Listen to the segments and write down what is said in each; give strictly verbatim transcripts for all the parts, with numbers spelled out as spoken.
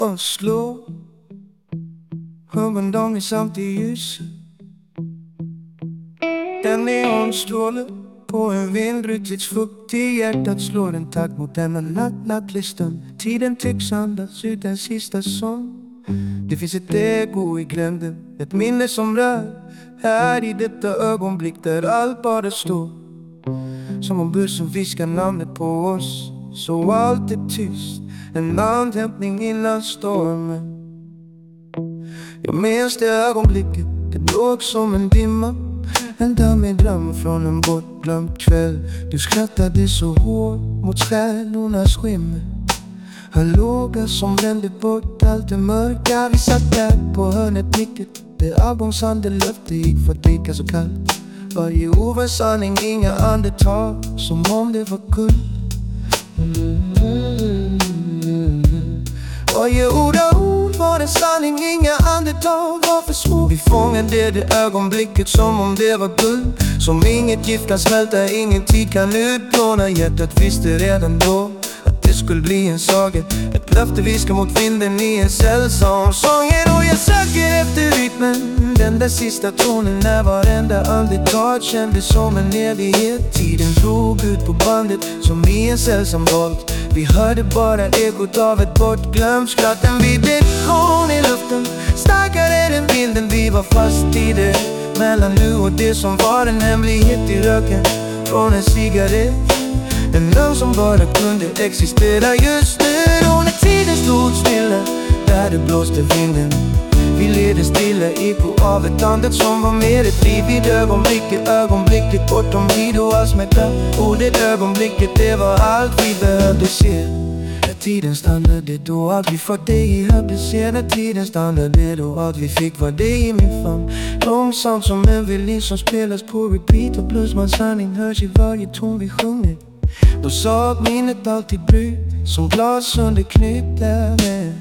och slå ögondagen i samtidigt ljus. Den neonstråle på en vindrutigt fuktig hjärtat slår en takt mot denna natt, nattlig stund. Tiden tycks andas ut en sista sång. Det finns ett ego i gländen, ett minne som rör här i detta ögonblick där allt bara står. Som om bussen viskar namnet på oss, så allt är tyst. En andhämtning innan stormen. Jag minns det ögonblicket, det låg som en dimma. En dammig dröm från en bortglömd kväll. Du skrattade så hårt mot stjärnornas skimmer. Höll låga som vände bort allt det mörka. Vi satt där på hörnet riktigt, där avgångsande löfte gick för att dricka så kallt. Varje ord var sanning, inga andetag, som om det var guld. Varje ord av ord var en sanning, inga andetag var för små. Vi fångade det ögonblicket som om det var guld, som inget gift kan smälta, ingen tid kan utplåna. Hjärtat visste redan då att det skulle bli en saga. Ett löfte viskar mot vinden i en sällsam sånger. Och jag söker efter rytmen, den där sista tonen, när varenda andetag kändes som en evighet. Tiden drog ut på bandet som i en sällsam volt. Vi hörde bara ekot av ett bortglömt skratt. En vibration i luften, starkare än vinden. Vi var fast i det, mellan nu och det som var en hemlighet i röken från en cigarett. En lögn som bara kunde existera just nu. Och när tiden stod stilla, där det blåste vinden, vi levde stilla eko av ett andet som var mer ett liv. Vid ögonblicket, ögonblicket bortom tid och all smärta. Och det ögonblicket, det var allt vi behövde se. När tiden stannade då allt vi fått dig hade se. När tiden stannade då allt vi fick var dig i min famn. Långsamt som en violin som spelas på repeat. Och bluesmans sanning hörs i varje ton vi sjunger. Då sa att minnet alltid brut som glas under knytnäven.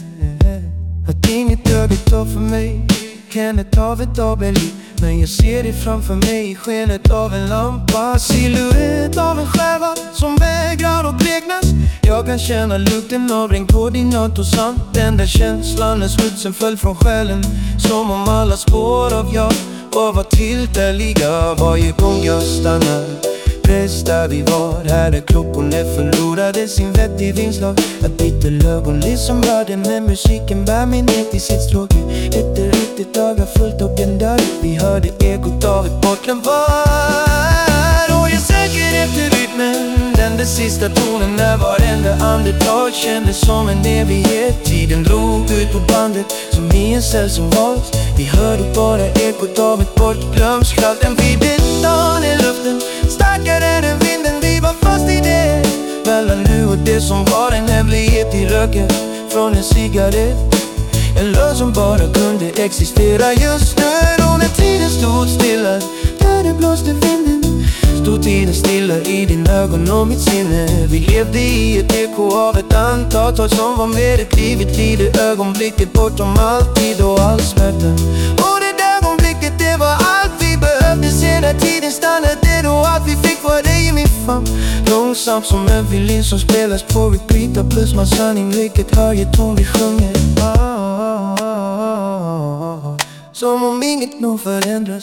Att inget ögat av för mig kan ett av ett avbelg. Men jag ser det framför mig i skenet av en lampa. Silhuett av en skärva som vägrar att bleknas. Jag kan känna lukten av regn på din natt och sand. Den där känslan när smutsen föll från själen, som om alla spår av jag var var tillfälliga. Varje gång jag stannar där vi var, här där klockorna förlorade sin vett i vingslag. Att bitter ögonblick som rörde när musiken bär min ner till sitt stråk. Efter ett dagar fullt av den där vi hörde ekot av ett bortglömt var. Och jag söker efter rytmen, den där sista tonen, när varenda andetag kändes som en evighet. Tiden drog ut på bandet som i en cell som vals. Vi hörde bara ekot av ett bortglömt skratt. En vibration i luften, starkare än vinden. Vi var fast i det, mellan nu och det som var en hemlighet i röken från en cigarett. En lögn som bara kunde existera just nu. Och när tiden stod stilla, där det blåste vinden, stod tiden stilla i din ögon och mitt sinne. Vi levde i ett eko av ett antal som var med ett liv, ett liv. Det ögonblicket bortom all tid och all smärta. Och det ögonblicket, det var allt vi behövde se. När tiden stannade då allt vi fick var dig i min famn. Långsamt som en violin som spelas på repeat. Plus man sanning, vilket höjer ton vi sjunger. Som om inget nog förändras.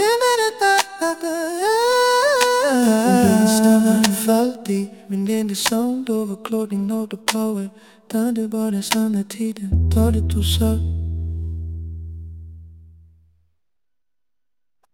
Faltig, men in the sound of a clothing of the power. Thunder bara stannar tiden, tar det tog så.